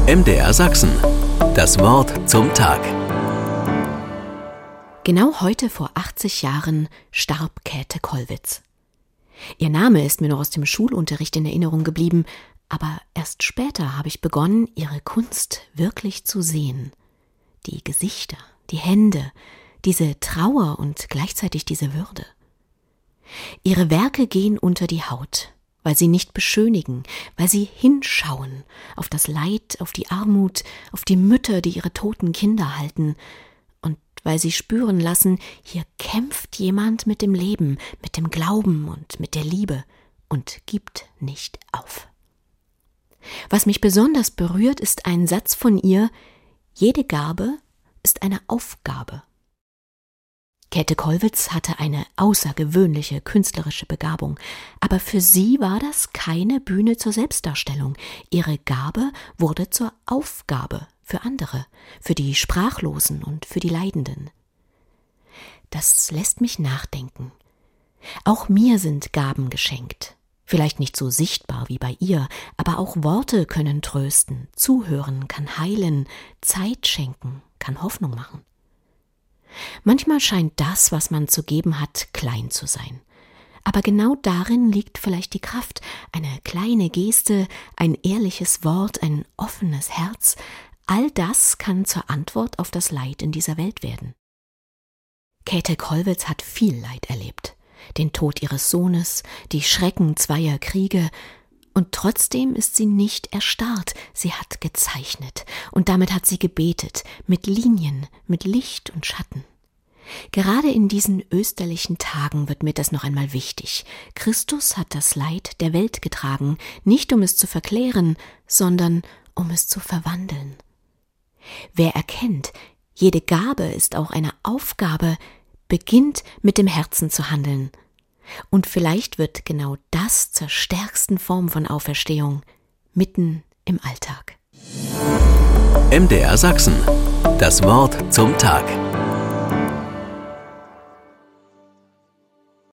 MDR Sachsen. Das Wort zum Tag. Genau heute vor 80 Jahren starb Käthe Kollwitz. Ihr Name ist mir noch aus dem Schulunterricht in Erinnerung geblieben, aber erst später habe ich begonnen, ihre Kunst wirklich zu sehen. Die Gesichter, die Hände, diese Trauer und gleichzeitig diese Würde. Ihre Werke gehen unter die Haut, weil sie nicht beschönigen, weil sie hinschauen auf das Leid, auf die Armut, auf die Mütter, die ihre toten Kinder halten, und weil sie spüren lassen, hier kämpft jemand mit dem Leben, mit dem Glauben und mit der Liebe und gibt nicht auf. Was mich besonders berührt, ist ein Satz von ihr: Jede Gabe ist eine Aufgabe. Käthe Kollwitz hatte eine außergewöhnliche künstlerische Begabung, aber für sie war das keine Bühne zur Selbstdarstellung. Ihre Gabe wurde zur Aufgabe für andere, für die Sprachlosen und für die Leidenden. Das lässt mich nachdenken. Auch mir sind Gaben geschenkt. Vielleicht nicht so sichtbar wie bei ihr, aber auch Worte können trösten, zuhören kann heilen, Zeit schenken kann Hoffnung machen. Manchmal scheint das, was man zu geben hat, klein zu sein. Aber genau darin liegt vielleicht die Kraft. Eine kleine Geste, ein ehrliches Wort, ein offenes Herz, all das kann zur Antwort auf das Leid in dieser Welt werden. Käthe Kollwitz hat viel Leid erlebt. Den Tod ihres Sohnes, die Schrecken zweier Kriege. Und trotzdem ist sie nicht erstarrt. Sie hat gezeichnet. Und damit hat sie gebetet. Mit Linien, mit Licht und Schatten. Gerade in diesen österlichen Tagen wird mir das noch einmal wichtig. Christus hat das Leid der Welt getragen, nicht um es zu verklären, sondern um es zu verwandeln. Wer erkennt, jede Gabe ist auch eine Aufgabe, beginnt mit dem Herzen zu handeln. Und vielleicht wird genau das zur stärksten Form von Auferstehung, mitten im Alltag. MDR Sachsen. Das Wort zum Tag.